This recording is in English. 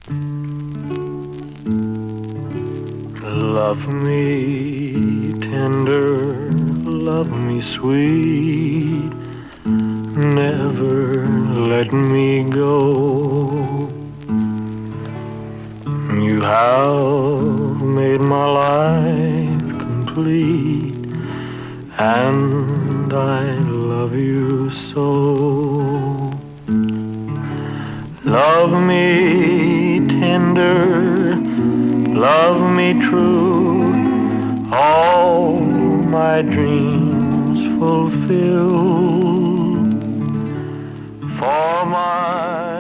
Love me tender, love me sweet, never let me go. You have made my life complete, and I love you so. Love me tender, love me true, all my dreams fulfill. For my